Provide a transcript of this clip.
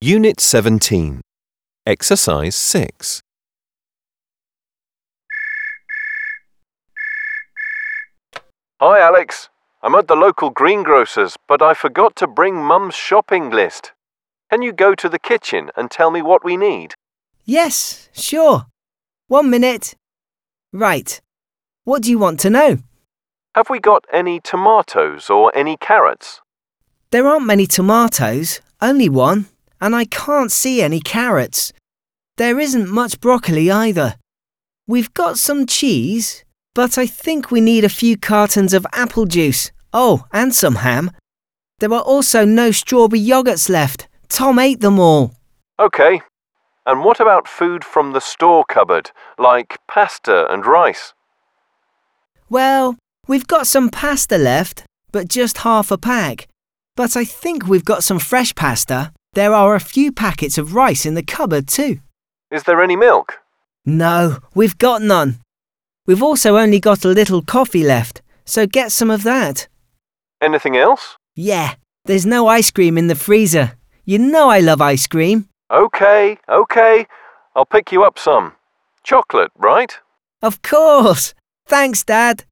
Unit 17. Exercise 6. Hi, Alex. I'm at the local greengrocer's, but I forgot to bring Mum's shopping list. Can you go to the kitchen and tell me what we need? Yes, sure. 1 minute. Right. What do you want to know? Have we got any tomatoes or any carrots? There aren't many tomatoes, only one, and I can't see any carrots. There isn't much broccoli either. We've got some cheese, but I think we need a few cartons of apple juice. Oh, and some ham. There are also no strawberry yogurts left. Tom ate them all. Okay. And what about food from the store cupboard, like pasta and rice? Well, we've got some pasta left, but just half a pack. But I think we've got some fresh pasta. There are a few packets of rice in the cupboard too. Is there any milk? No, we've got none. We've also only got a little coffee left, so get some of that. Anything else? Yeah, there's no ice cream in the freezer. You know I love ice cream. Okay. I'll pick you up some. Chocolate, right? Of course. Thanks, Dad.